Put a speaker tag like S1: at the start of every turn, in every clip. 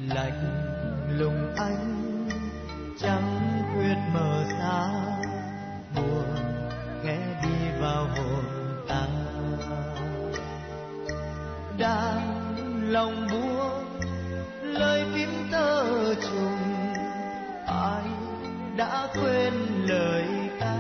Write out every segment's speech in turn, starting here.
S1: lạnh lùng anh trăng khuyết mờ xa, buồn khẽ đi vào hồn ta. Đang lòng buông lời tiếng tơ trùng, ai đã quên lời ca.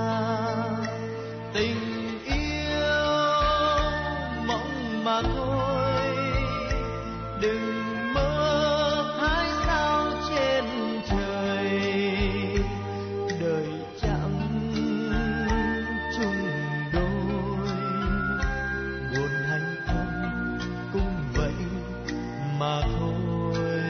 S1: Tình yêu mộng mà thôi, đừng mơ hai sao trên trời. Đời chẳng chung đôi, buồn hạnh không cũng vậy mà thôi.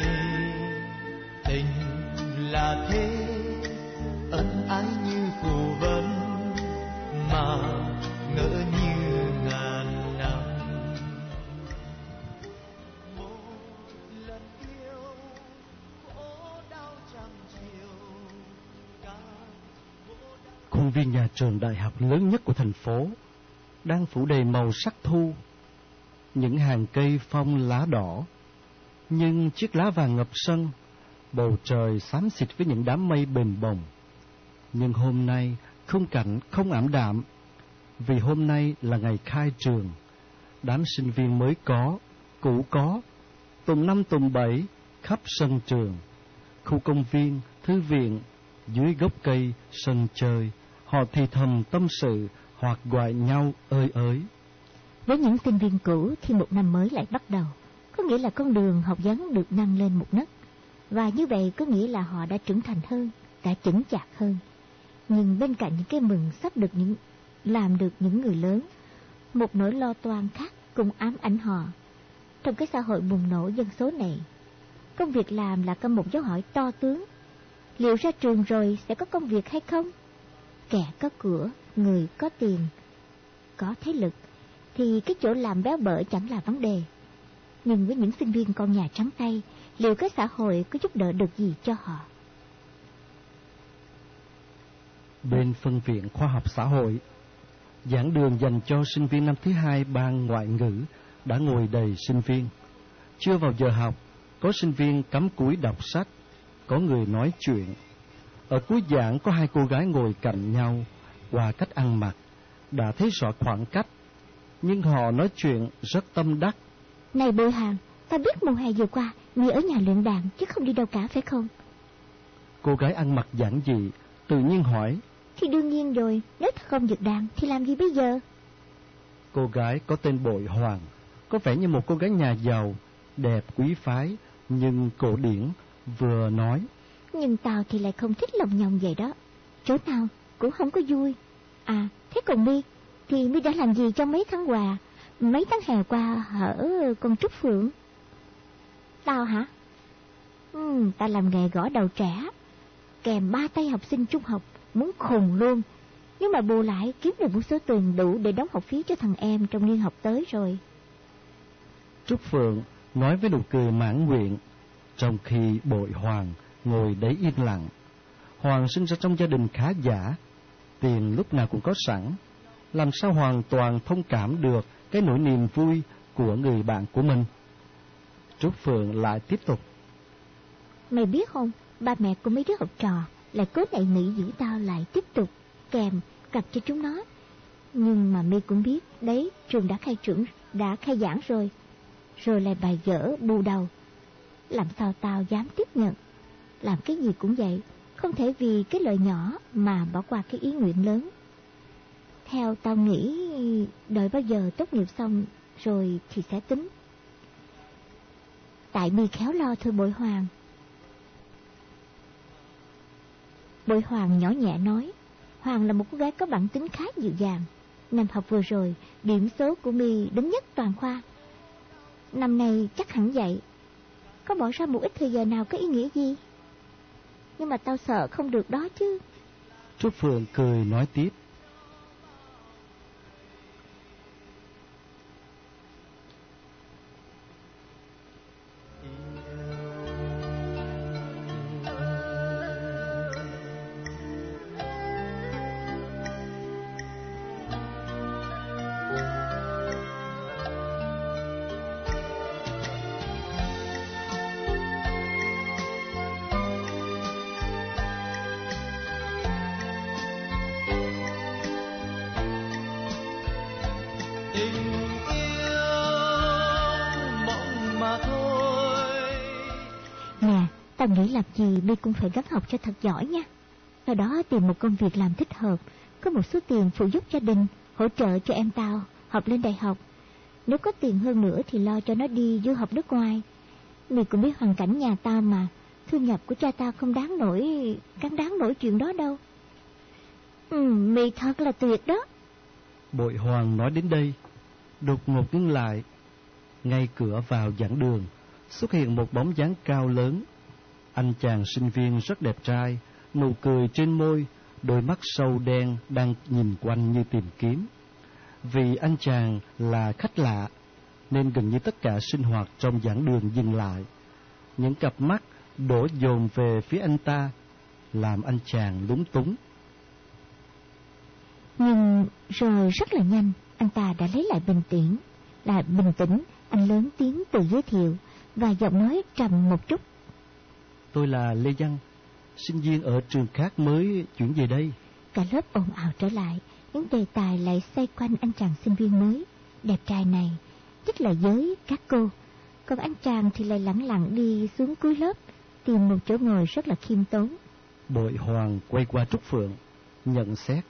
S1: Tình là thế, ân ái như phù vân mà ngỡ như ngàn năm. Một lần yêu khổ đau trăm chiều.
S2: Khuôn viên nhà trường đại học lớn nhất của thành phố đang phủ đầy màu sắc thu. Những hàng cây phong lá đỏ, nhưng chiếc lá vàng ngập sân. Bầu trời xám xịt với những đám mây bềnh bồng. Nhưng hôm nay khung cảnh không ảm đạm, vì hôm nay là ngày khai trường. Đám sinh viên mới có, cũ có, tùng năm tùng bảy khắp sân trường. Khu công viên, thư viện, dưới gốc cây, sân chơi, họ thì thầm tâm sự hoặc gọi nhau ơi ới.
S3: Với những sinh viên cũ thì một năm mới lại bắt đầu, có nghĩa là con đường học vấn được nâng lên một nấc. Và như vậy có nghĩa là họ đã trưởng thành hơn, đã chững chạc hơn. Nhưng bên cạnh những cái mừng sắp được làm được những người lớn, một nỗi lo toan khác cũng ám ảnh họ. Trong cái xã hội bùng nổ dân số này, công việc làm là có một dấu hỏi to tướng. Liệu ra trường rồi sẽ có công việc hay không? Kẻ có cửa, người có tiền, có thế lực, thì cái chỗ làm béo bở chẳng là vấn đề. Nhưng với những sinh viên con nhà trắng tay, liệu cái xã hội có giúp đỡ được gì cho họ?
S2: Bên phân viện khoa học xã hội, giảng đường dành cho sinh viên năm thứ hai ban ngoại ngữ đã ngồi đầy sinh viên. Chưa vào giờ học, có sinh viên cắm cúi đọc sách, có người nói chuyện. Ở cuối giảng có hai cô gái ngồi cạnh nhau, qua cách ăn mặc đã thấy rõ khoảng cách, nhưng họ nói chuyện rất tâm đắc.
S3: Này Bội Hàng, ta biết mùa hè vừa qua mi ở nhà luyện đàn chứ không đi đâu cả phải không?
S2: Cô gái ăn mặc giản dị tự nhiên hỏi.
S3: Thì đương nhiên rồi, nếu ta không được đàn thì làm gì bây giờ?
S2: Cô gái có tên Bội Hoàng, có vẻ như một cô gái nhà giàu, đẹp quý phái nhưng cổ điển, vừa nói.
S3: Nhưng tao thì lại không thích lòng nhòng vậy đó, chỗ nào cũng không có vui. À, thế còn mi thì mi đã làm gì trong mấy tháng hè qua ở con Trúc Phượng? Tao hả? Tao làm nghề gõ đầu trẻ, kèm 3 tay học sinh trung học, muốn khùng luôn. Nhưng mà bù lại kiếm được một số tiền đủ để đóng học phí cho thằng em trong niên học tới rồi.
S2: Trúc Phượng nói với nụ cười mãn nguyện, trong khi Bội Hoàng ngồi đấy yên lặng. Hoàng sinh ra trong gia đình khá giả, tiền lúc nào cũng có sẵn, làm sao hoàn toàn thông cảm được cái nỗi niềm vui của người bạn của mình. Trúc Phượng lại tiếp tục.
S3: Mày biết không, ba mẹ của mấy đứa học trò lại cố nảy nỉ giữ tao lại tiếp tục kèm cặp cho chúng nó. Nhưng mà mi cũng biết đấy, trường đã khai giảng rồi lại bài dở bù đầu. Làm sao tao dám tiếp nhận? Làm cái gì cũng vậy, không thể vì cái lợi nhỏ mà bỏ qua cái ý nguyện lớn. Theo tao nghĩ, đợi bao giờ tốt nghiệp xong rồi thì sẽ tính. Tại mi khéo lo thôi Bội Hoàng. Bội Hoàng nhỏ nhẹ nói. Hoàng là một cô gái có bản tính khá dịu dàng. Năm học vừa rồi, điểm số của mi đứng nhất toàn khoa. Năm nay chắc hẳn vậy. Có bỏ ra một ít thời giờ nào có ý nghĩa gì? Nhưng mà tao sợ không được đó chứ.
S2: Trúc Phượng cười nói tiếp.
S3: Tao nghĩ làm gì My cũng phải gắng học cho thật giỏi nha. Sau đó tìm một công việc làm thích hợp, có một số tiền phụ giúp gia đình, hỗ trợ cho em tao học lên đại học. Nếu có tiền hơn nữa thì lo cho nó đi du học nước ngoài. My cũng biết hoàn cảnh nhà tao mà, thu nhập của cha tao không đáng nổi chuyện đó đâu. My thật là tuyệt đó.
S2: Bội Hoàng nói đến đây, đột ngột ngưng lại. Ngay cửa vào giảng đường xuất hiện một bóng dáng cao lớn. Anh chàng sinh viên rất đẹp trai, nụ cười trên môi, đôi mắt sâu đen đang nhìn quanh như tìm kiếm. Vì anh chàng là khách lạ, nên gần như tất cả sinh hoạt trong giảng đường dừng lại. Những cặp mắt đổ dồn về phía anh ta, làm anh chàng lúng túng.
S3: Nhưng rồi rất là nhanh, anh ta đã lấy lại bình tĩnh. Anh lớn tiếng tự giới thiệu và giọng nói trầm một chút.
S2: Tôi là Lê Văn, sinh viên ở trường khác mới chuyển về đây.
S3: Cả lớp ồn ào trở lại, những đề tài lại xoay quanh anh chàng sinh viên mới đẹp trai này, nhất là với các cô. Còn anh chàng thì lại lẳng lặng đi xuống cuối lớp, tìm một chỗ ngồi rất là khiêm tốn.
S2: Bội Hoàng quay qua Trúc Phượng, nhận xét.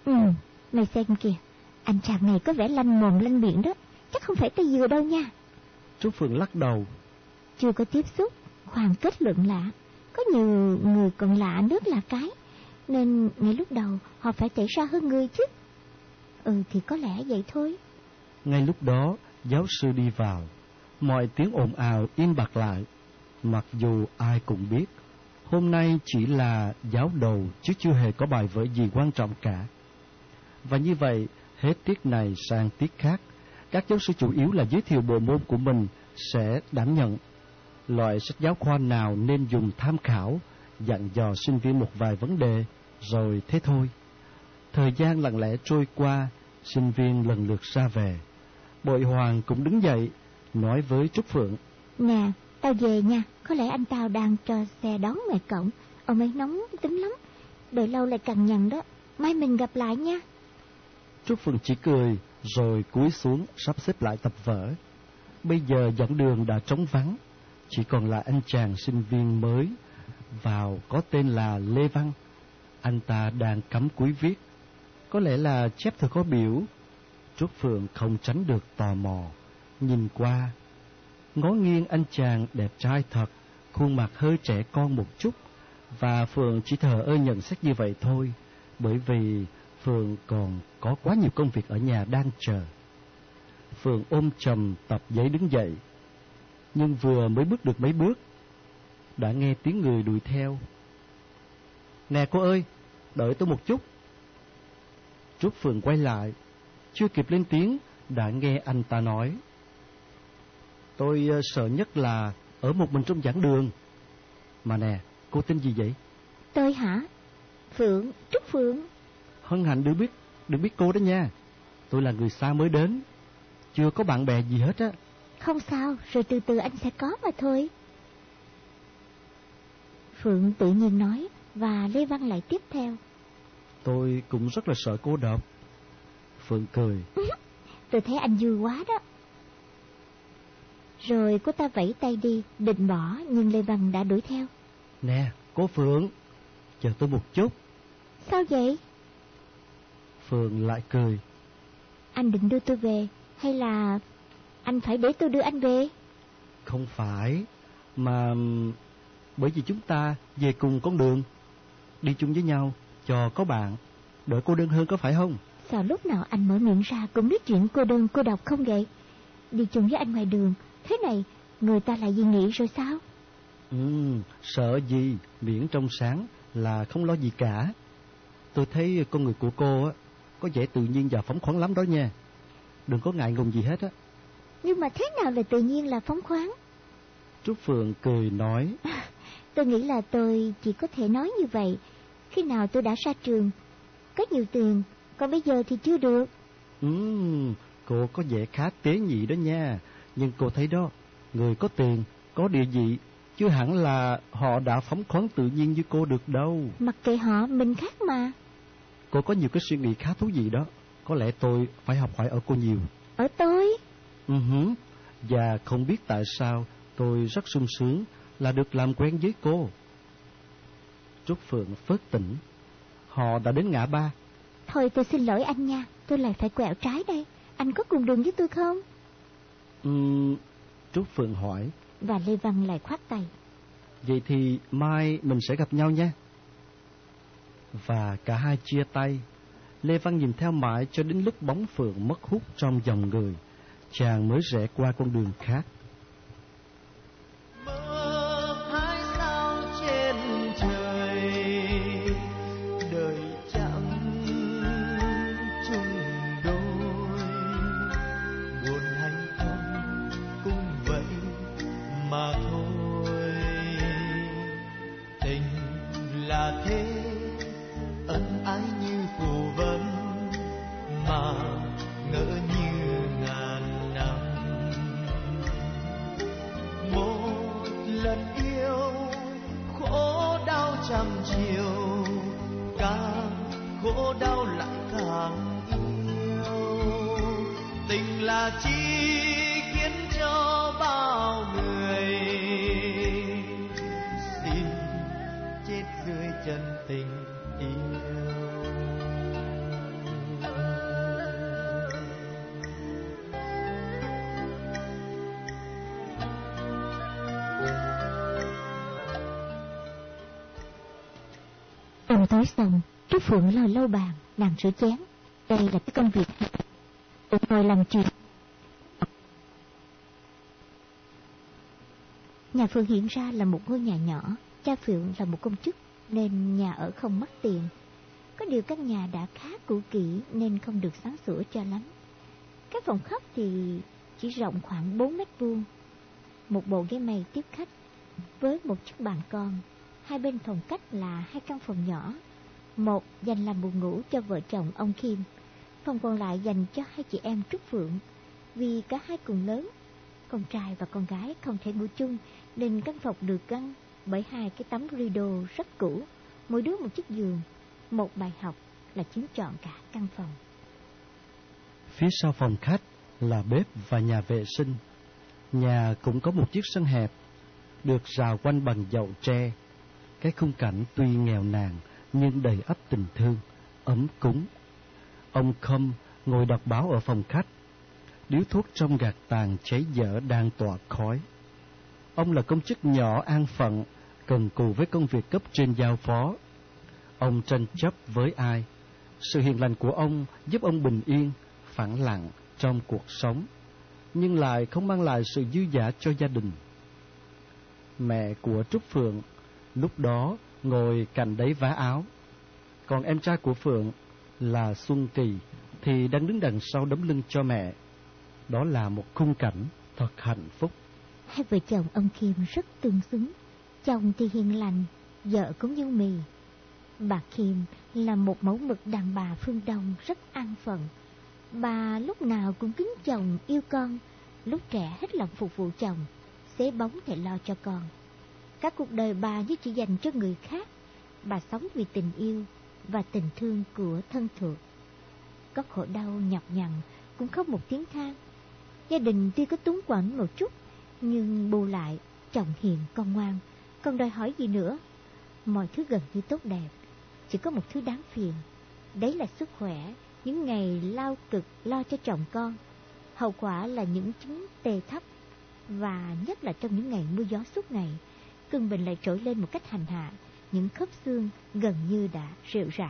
S3: Mày xem kìa, anh chàng này có vẻ lanh mồm lanh miệng đó, chắc không phải tay dừa đâu nha.
S2: Trúc Phượng lắc đầu.
S3: Chưa có tiếp xúc, khoan kết luận lạ. Có nhiều người còn lạ nước là cái, nên ngay lúc đầu họ phải tẩy xa hơn người chứ. Thì có lẽ vậy thôi.
S2: Ngay lúc đó, giáo sư đi vào. Mọi tiếng ồn ào im bặt lại. Mặc dù ai cũng biết, hôm nay chỉ là giáo đầu chứ chưa hề có bài vở gì quan trọng cả. Và như vậy, hết tiết này sang tiết khác, các giáo sư chủ yếu là giới thiệu bộ môn của mình sẽ đảm nhận. Loại sách giáo khoa nào nên dùng tham khảo, dặn dò sinh viên một vài vấn đề, rồi thế thôi. Thời gian lặng lẽ trôi qua, sinh viên lần lượt ra về. Bội Hoàng cũng đứng dậy, nói với Trúc Phượng.
S3: Nè, tao về nha, có lẽ anh tao đang cho xe đón ngoài cổng. Ông ấy nóng tính lắm, đợi lâu lại cằn nhằn đó. Mai mình gặp lại nha.
S2: Trúc Phượng chỉ cười, rồi cúi xuống sắp xếp lại tập vở. Bây giờ giảng đường đã trống vắng, chỉ còn là anh chàng sinh viên mới vào có tên là Lê Văn. Anh ta đang cắm cúi viết, có lẽ là chép thư có biểu. Trúc Phượng không tránh được tò mò, nhìn qua, ngó nghiêng anh chàng đẹp trai thật, khuôn mặt hơi trẻ con một chút, và Phượng chỉ thờ ơ nhận xét như vậy thôi, bởi vì Phượng còn có quá nhiều công việc ở nhà đang chờ. Phượng ôm chầm tập giấy đứng dậy, nhưng vừa mới bước được mấy bước, đã nghe tiếng người đuổi theo. Nè cô ơi, đợi tôi một chút. Trúc Phượng quay lại, chưa kịp lên tiếng, đã nghe anh ta nói. Tôi sợ nhất là ở một mình trong giảng đường. Mà nè, cô tên gì vậy?
S3: Tôi hả? Phượng, Trúc Phượng.
S2: Hân hạnh được biết cô đó nha. Tôi là người xa mới đến, chưa có bạn bè gì hết á.
S3: Không sao, rồi từ từ anh sẽ có mà thôi. Phượng tự nhiên nói, và Lê Văn lại tiếp theo.
S2: Tôi cũng rất là sợ cô độc. Phượng cười.
S3: Tôi thấy anh vui quá đó. Rồi cô ta vẫy tay đi, định bỏ, nhưng Lê Văn đã đuổi theo.
S2: Nè, cô Phượng, chờ tôi một chút.
S3: Sao vậy?
S2: Phượng lại cười.
S3: Anh định đưa tôi về, hay là anh phải để tôi đưa anh về?
S2: Không phải, mà bởi vì chúng ta về cùng con đường, đi chung với nhau, cho có bạn, đỡ cô đơn hơn có phải không?
S3: Sao lúc nào anh mở miệng ra cũng biết chuyện cô đơn cô độc không vậy? Đi chung với anh ngoài đường, thế này người ta lại gì nghĩ rồi sao?
S2: Sợ gì, miễn trong sáng là không lo gì cả. Tôi thấy con người của cô á có vẻ tự nhiên và phóng khoáng lắm đó nha. Đừng có ngại ngùng gì hết á.
S3: Nhưng mà thế nào là tự nhiên là phóng khoáng?
S2: Trúc Phượng cười nói.
S3: Tôi nghĩ là tôi chỉ có thể nói như vậy khi nào tôi đã ra trường, có nhiều tiền, còn bây giờ thì chưa được.
S2: Cô có vẻ khá tế nhị đó nha. Nhưng cô thấy đó, người có tiền, có địa vị, chứ hẳn là họ đã phóng khoáng tự nhiên như cô được đâu.
S3: Mặc kệ họ, mình khác mà.
S2: Cô có nhiều cái suy nghĩ khá thú vị đó. Có lẽ tôi phải học hỏi ở cô nhiều.
S3: Ở tôi?
S2: Và không biết tại sao tôi rất sung sướng là được làm quen với cô. Trúc Phượng phớt tỉnh. Họ đã đến ngã ba.
S3: Thôi tôi xin lỗi anh nha, tôi lại phải quẹo trái đây. Anh có cùng đường với tôi không?
S2: Trúc Phượng hỏi.
S3: Và Lê Văn lại khoát tay.
S2: Vậy thì mai mình sẽ gặp nhau nha. Và cả hai chia tay. Lê Văn nhìn theo mãi cho đến lúc bóng Phượng mất hút trong dòng người, chàng mới rẽ qua con đường khác.
S1: Mơ hai sao trên trời, đời chẳng chung đôi, buồn hạnh không cũng vậy mà thôi. Tình là thế, ân ái như phù vân mà ngỡ như ngàn năm. Một lần yêu khổ đau trăm chiều, càng khổ đau lại càng yêu. Tình là chi khiến cho bao người xin chết dưới chân tình yêu.
S3: Ăn tối xong, Trúc Phượng lo lau bàn, làm rửa chén. Đây là cái công việc tôi ngồi làm chuyện. Nhà Phượng hiện ra là một ngôi nhà nhỏ. Cha Phượng là một công chức nên nhà ở không mắc tiền. Có điều căn nhà đã khá cũ kỹ nên không được sáng sủa cho lắm. Các phòng khách thì chỉ rộng khoảng 4 mét vuông. Một bộ ghế mây tiếp khách với một chiếc bàn con. Hai bên phòng khách là 2 căn phòng nhỏ. Một dành làm buồng ngủ cho vợ chồng ông Kim. Phòng còn lại dành cho 2 chị em Trúc Phượng. Vì cả hai cùng lớn, con trai và con gái không thể ngủ chung nên căn phòng được gắn bởi 2 cái tấm rideau rất cũ. Mỗi đứa một chiếc giường, một bài học là chiếm trọn cả căn phòng.
S2: Phía sau phòng khách là bếp và nhà vệ sinh. Nhà cũng có một chiếc sân hẹp, được rào quanh bằng dậu tre. Cái khung cảnh tuy nghèo nàn nhưng đầy ắp tình thương, ấm cúng. Ông Khâm ngồi đọc báo ở phòng khách. Điếu thuốc trong gạt tàn cháy dở đang tỏa khói. Ông là công chức nhỏ an phận, cần cù với công việc cấp trên giao phó. Ông tranh chấp với ai? Sự hiền lành của ông giúp ông bình yên, phẳng lặng trong cuộc sống, nhưng lại không mang lại sự dư dả cho gia đình. Mẹ của Trúc Phượng lúc đó ngồi cạnh đấy vá áo, còn em trai của Phượng là Xuân Kỳ thì đang đứng đằng sau đấm lưng cho mẹ. Đó là một khung cảnh thật hạnh phúc.
S3: Hai vợ chồng ông Kim rất tương xứng. Chồng thì hiền lành, vợ cũng như mì. Bà Kim là một mẫu mực đàn bà phương Đông rất an phận. Bà lúc nào cũng kính chồng yêu con, lúc trẻ hết lòng phục vụ chồng, xế bóng để lo cho con. Các cuộc đời bà như chỉ dành cho người khác. Bà sống vì tình yêu và tình thương của thân thuộc. Có khổ đau nhọc nhằn cũng không một tiếng than. Gia đình tuy có túng quẫn một chút, nhưng bù lại chồng hiền con ngoan, không đòi hỏi gì nữa. Mọi thứ gần như tốt đẹp, chỉ có một thứ đáng phiền. Đấy là sức khỏe, những ngày lao cực lo cho chồng con. Hậu quả là những chứng tê thấp, và nhất là trong những ngày mưa gió suốt ngày, cơn bệnh lại trỗi lên một cách hành hạ, những khớp xương gần như đã rệu rã.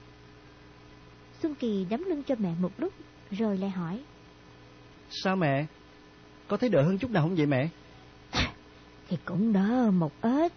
S3: Xuân Kỳ đấm lưng cho mẹ một lúc, rồi lại hỏi:
S2: Sao mẹ? Có thấy đỡ hơn chút nào không vậy mẹ?
S3: Thì cũng đỡ một ít.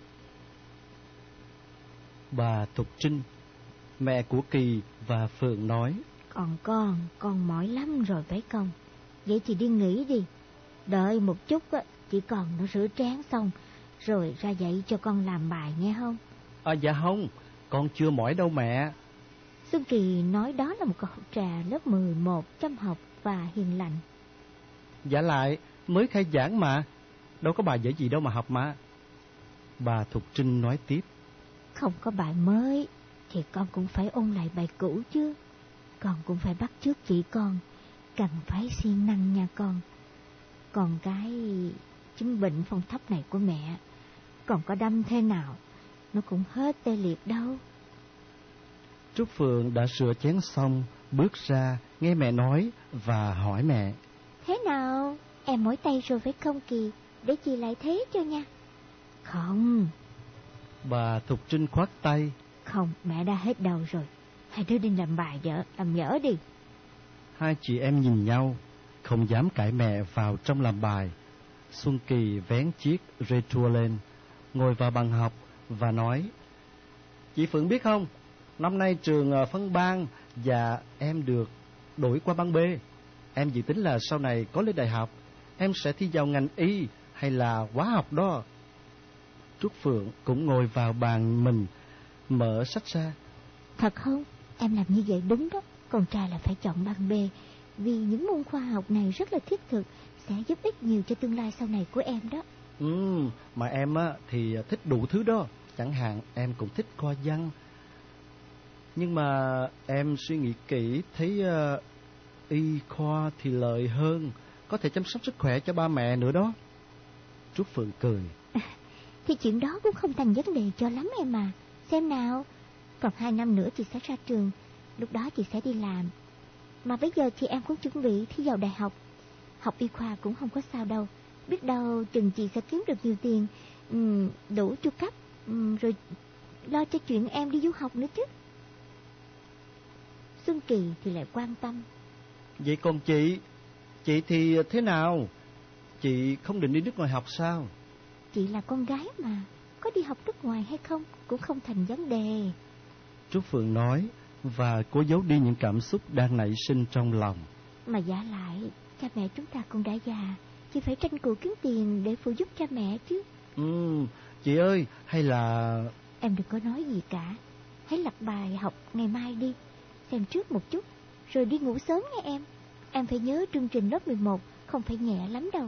S2: Bà Thục Trinh, mẹ của Kỳ và Phượng nói:
S3: Còn con mỏi lắm rồi phải không? Vậy thì đi nghỉ đi. Đợi một chút á, chỉ còn nó rửa trán xong rồi ra dạy cho con làm bài nghe không?
S2: Dạ không, con chưa mỏi đâu mẹ.
S3: Xuân Kỳ nói đó là một cậu học trà lớp 11 chăm học và hiền lành.
S2: Dạ lại, mới khai giảng mà, đâu có bài dễ gì đâu mà học mà. Bà Thục Trinh nói tiếp:
S3: Không có bài mới thì con cũng phải ôn lại bài cũ chứ. Con cũng phải bắt chước chị con, cần phải siêng năng nha con. Còn cái chứng bệnh phong thấp này của mẹ còn có đâm thế nào, nó cũng hết tê liệt đâu.
S2: Trúc Phượng đã rửa chén xong, bước ra, nghe mẹ nói và hỏi mẹ.
S3: Thế nào, em mỏi tay rồi phải không Kỳ, để chị lại thế cho nha. Không.
S2: Bà Thục Trinh khoát tay.
S3: Không, mẹ đã hết đầu rồi. Hai đứa đi làm bài làm dở đi.
S2: Hai chị em nhìn nhau, không dám cãi mẹ vào trong làm bài. Xuân Kỳ vén chiếc rê tua lên, ngồi vào bàn học và nói. Chị Phượng biết không, năm nay trường phân ban và em được đổi qua ban B. Em dự tính là sau này có lên đại học, em sẽ thi vào ngành y hay là hóa học đó. Trúc Phượng cũng ngồi vào bàn mình, mở sách ra.
S3: Thật không? Em làm như vậy đúng đó. Con trai là phải chọn ban B, vì những môn khoa học này rất là thiết thực, sẽ giúp ích nhiều cho tương lai sau này của em đó.
S2: Mà em thì thích đủ thứ đó. Chẳng hạn em cũng thích khoa văn. Nhưng mà em suy nghĩ kỹ, thấy y khoa thì lợi hơn, có thể chăm sóc sức khỏe cho ba mẹ nữa đó. Trúc Phượng cười.
S3: Thì chuyện đó cũng không thành vấn đề cho lắm em à. Xem nào, còn 2 năm nữa chị sẽ ra trường, lúc đó chị sẽ đi làm. Mà bây giờ thì em cũng chuẩn bị thi vào đại học. Học y khoa cũng không có sao đâu. Biết đâu chừng chị sẽ kiếm được nhiều tiền, đủ chu cấp, rồi lo cho chuyện em đi du học nữa chứ. Xuân Kỳ thì lại quan tâm.
S2: Vậy còn chị thì thế nào? Chị không định đi nước ngoài học sao?
S3: Chị là con gái mà, có đi học nước ngoài hay không cũng không thành vấn đề.
S2: Trúc Phượng nói và cố giấu đi những cảm xúc đang nảy sinh trong lòng.
S3: Mà giả lại, cha mẹ chúng ta cũng đã già, chị phải tranh cử kiếm tiền để phụ giúp cha mẹ chứ.
S2: Chị ơi, hay là...
S3: Em đừng có nói gì cả. Hãy lật bài học ngày mai đi, xem trước một chút, rồi đi ngủ sớm nghe em. Em phải nhớ chương trình lớp 11, không phải nhẹ lắm đâu.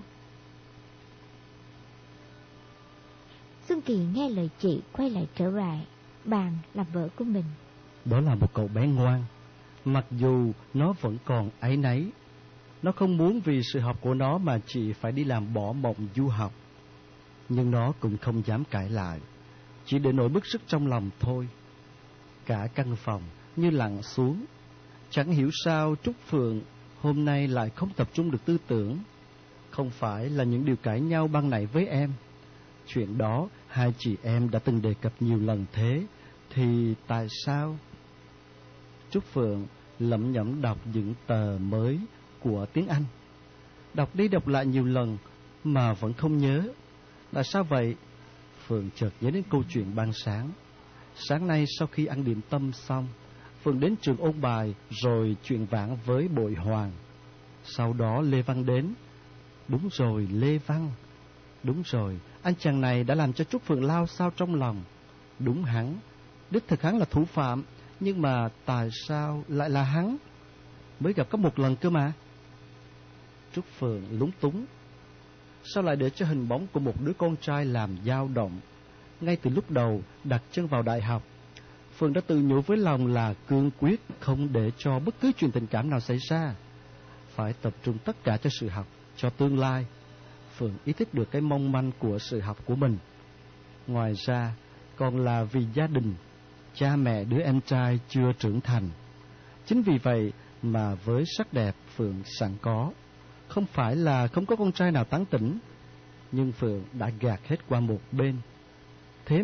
S3: Xuân Kỳ nghe lời chị, quay lại trở lại bàn làm vợ của mình.
S2: Đó là một cậu bé ngoan, mặc dù nó vẫn còn áy náy. Nó không muốn vì sự học của nó mà chị phải đi làm bỏ mộng du học. Nhưng nó cũng không dám cãi lại, chỉ để nỗi bức xúc trong lòng thôi. Cả căn phòng như lặng xuống. Chẳng hiểu sao Trúc Phượng hôm nay lại không tập trung được tư tưởng. Không phải là những điều cãi nhau ban nãy với em. Chuyện đó hai chị em đã từng đề cập nhiều lần thế, thì tại sao? Trúc Phượng lẩm nhẩm đọc những tờ mới của tiếng Anh. Đọc đi đọc lại nhiều lần mà vẫn không nhớ. Tại sao vậy? Phượng chợt nhớ đến câu chuyện ban sáng. Sáng nay sau khi ăn điểm tâm xong, Phượng đến trường ôn bài rồi chuyện vãn với Bội Hoàng. Sau đó Lê Văn đến. Đúng rồi, Lê Văn. Đúng rồi, anh chàng này đã làm cho Trúc Phượng lao xao trong lòng. Đúng hắn, đích thực hắn là thủ phạm, nhưng mà tại sao lại là hắn? Mới gặp có một lần cơ mà. Trúc Phượng lúng túng. Sao lại để cho hình bóng của một đứa con trai làm dao động? Ngay từ lúc đầu đặt chân vào đại học, Phượng đã tự nhủ với lòng là cương quyết không để cho bất cứ chuyện tình cảm nào xảy ra. Phải tập trung tất cả cho sự học, cho tương lai. Phượng ý thức được cái mong manh của sự học của mình. Ngoài ra, còn là vì gia đình, cha mẹ đứa em trai chưa trưởng thành. Chính vì vậy mà với sắc đẹp Phượng sẵn có, không phải là không có con trai nào tán tỉnh, nhưng Phượng đã gạt hết qua một bên. Thế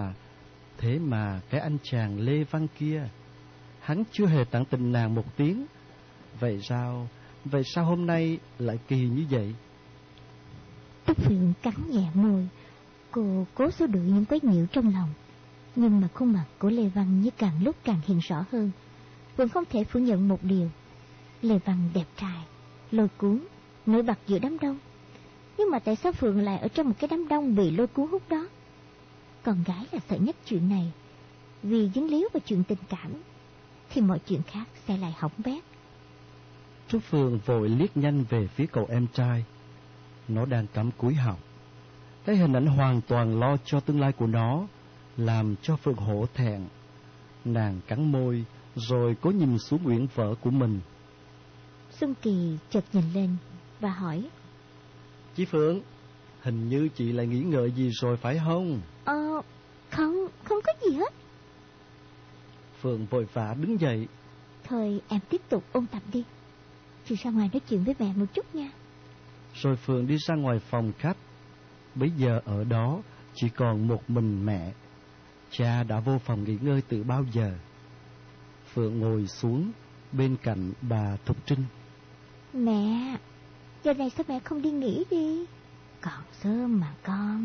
S2: mà cái anh chàng Lê Văn kia, hắn chưa hề tán tỉnh nàng một tiếng. Vậy sao hôm nay lại kỳ như vậy?
S3: Trúc Phượng cắn nhẹ môi. Cô cố xua đuổi những quấy nhiễu trong lòng, nhưng mà khuôn mặt của Lê Văn như càng lúc càng hiện rõ hơn. Phượng không thể phủ nhận một điều: Lê Văn đẹp trai, lôi cuốn, nổi bật giữa đám đông. Nhưng mà tại sao Phượng lại ở trong một cái đám đông bị lôi cuốn hút đó? Con gái là sợ nhất chuyện này, vì dính líu vào chuyện tình cảm thì mọi chuyện khác sẽ lại hỏng bét.
S2: Trúc Phượng vội liếc nhanh về phía cậu em trai. Nó đang cắm cúi học. Cái hình ảnh hoàn toàn lo cho tương lai của nó làm cho Phượng hổ thẹn. Nàng cắn môi rồi cố nhìn xuống quyển vở của mình.
S3: Xuân Kỳ chợt nhìn lên và hỏi:
S2: Chị Phượng, Hình như chị lại nghĩ ngợi gì rồi phải không?
S3: Không có gì hết.
S2: Phượng vội vã đứng dậy.
S3: Thôi em tiếp tục ôn tập đi. Chị ra ngoài nói chuyện với mẹ một chút nha.
S2: Rồi Phượng đi ra ngoài phòng khách. Bấy giờ ở đó chỉ còn một mình mẹ. Cha đã vô phòng nghỉ ngơi từ bao giờ. Phượng ngồi xuống bên cạnh bà Thục Trinh.
S3: Mẹ, giờ này sao mẹ không đi nghỉ đi? Còn sớm mà con.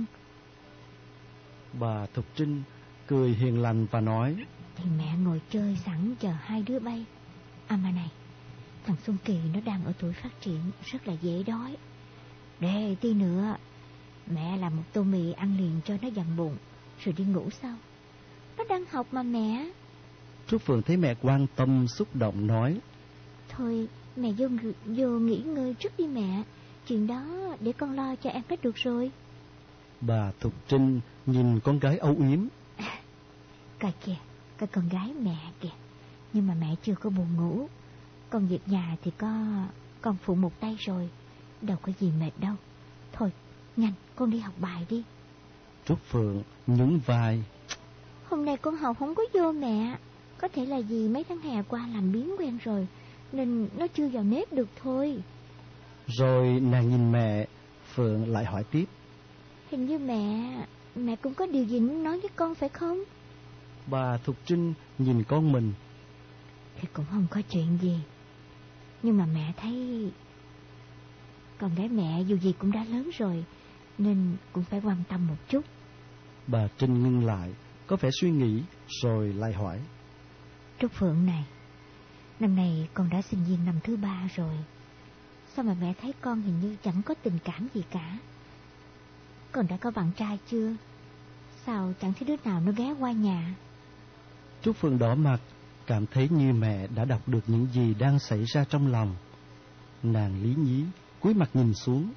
S2: Bà Thục Trinh cười hiền lành và nói:
S3: Thì mẹ ngồi chơi sẵn chờ hai đứa bay. Mà này, thằng Xuân Kỳ nó đang ở tuổi phát triển, rất là dễ đói. Để tí nữa mẹ làm một tô mì ăn liền cho nó dằn bụng, rồi đi ngủ sau. Nó đang học mà mẹ.
S2: Trúc Phượng thấy mẹ quan tâm xúc động nói:
S3: Thôi mẹ vô nghỉ ngơi trước đi mẹ. Chuyện đó để con lo cho em hết được rồi.
S2: Bà Thục Trinh nhìn con gái âu yếm.
S3: Coi kìa, cái con gái mẹ kìa. Nhưng mà mẹ chưa có buồn ngủ. Còn việc nhà thì con phụ một tay rồi, đâu có gì mệt đâu. Thôi nhanh con đi học bài đi.
S2: Trúc Phượng nhún vai:
S3: Hôm nay con học không có vô mẹ. Có thể là vì mấy tháng hè qua làm biếng quen rồi, nên nó chưa vào nếp được thôi.
S2: Rồi nàng nhìn mẹ. Phượng lại hỏi tiếp:
S3: Hình như mẹ cũng có điều gì muốn nói với con phải không?
S2: Bà Thục Trinh nhìn con mình:
S3: Thì cũng không có chuyện gì. Nhưng mà mẹ thấy con gái mẹ dù gì cũng đã lớn rồi, nên cũng phải quan tâm một chút.
S2: Bà Trinh ngưng lại, có vẻ suy nghĩ, rồi lại hỏi:
S3: Trúc Phượng này, năm nay con đã sinh viên năm thứ 3 rồi. Sao mà mẹ thấy con hình như chẳng có tình cảm gì cả? Con đã có bạn trai chưa? Sao chẳng thấy đứa nào nó ghé qua nhà?
S2: Trúc Phượng đỏ mặt, cảm thấy như mẹ đã đọc được những gì đang xảy ra trong lòng. Nàng lý nhí, cúi mặt nhìn xuống.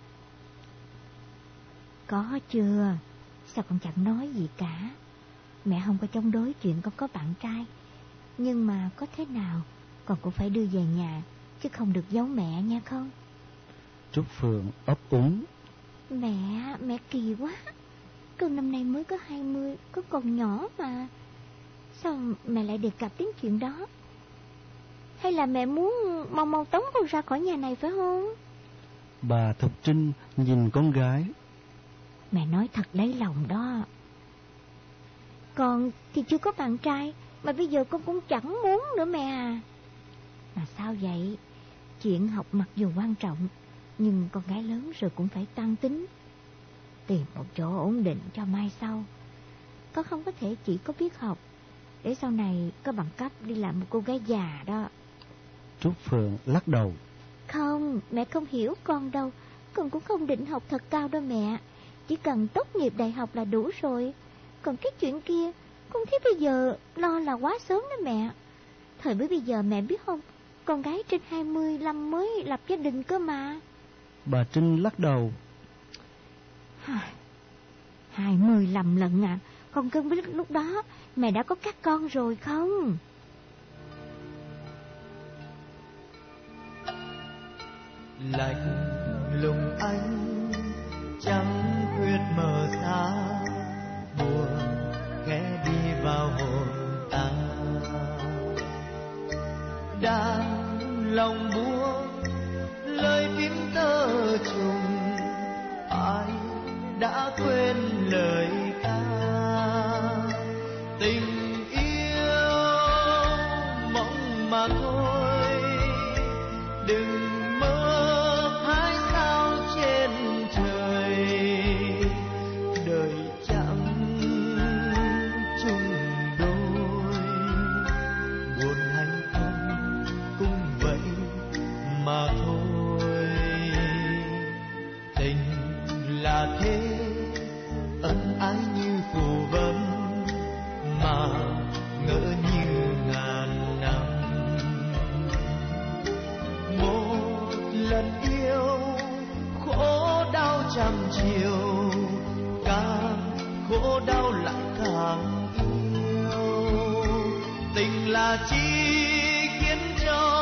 S3: Có chưa? Sao con chẳng nói gì cả? Mẹ không có chống đối chuyện con có bạn trai. Nhưng mà có thế nào con cũng phải đưa về nhà, chứ không được giấu mẹ nha không?
S2: Trúc Phượng ấp úng:
S3: Mẹ kỳ quá. Con năm nay mới có 20, con còn nhỏ mà. Sao mẹ lại đề cập đến chuyện đó? Hay là mẹ muốn mau tống con ra khỏi nhà này phải không?
S2: Bà Thục Trinh nhìn con gái:
S3: Mẹ nói thật lấy lòng đó. Con thì chưa có bạn trai, mà bây giờ con cũng chẳng muốn nữa mẹ à. Mà sao vậy? Chuyện học mặc dù quan trọng, nhưng con gái lớn rồi cũng phải tăng tính. Tìm một chỗ ổn định cho mai sau. Con không có thể chỉ có biết học, để sau này có bằng cấp đi làm một cô gái già đó.
S2: Trúc Phượng lắc đầu:
S3: Không, mẹ không hiểu con đâu. Con cũng không định học thật cao đâu mẹ. Chỉ cần tốt nghiệp đại học là đủ rồi. Còn cái chuyện kia, con thấy bây giờ lo là quá sớm đó mẹ. Thời buổi bây giờ mẹ biết không, con gái trên 25 mới lập gia đình cơ mà.
S2: Bà Trinh lắc đầu:
S3: 25 lần à? Con cứ biết lúc đó mẹ đã có các con rồi không?
S1: Lạnh lùng ánh trắng huyết mờ xa, buồn khẽ đi vào hồn ta. Đang lòng buông lời kín tơ trùng, ai đã quên lời ca. Tình yêu mộng mà thôi, đừng mơ hái sao trên trời. Đời chẳng chung đôi, buồn hạnh không cũng vậy mà thôi. Tình là thế, ân ái như phù vân, mà ngỡ như ngàn năm. Một lần yêu khổ đau trăm chiều, càng khổ đau lại càng yêu. Tình là chi khiến cho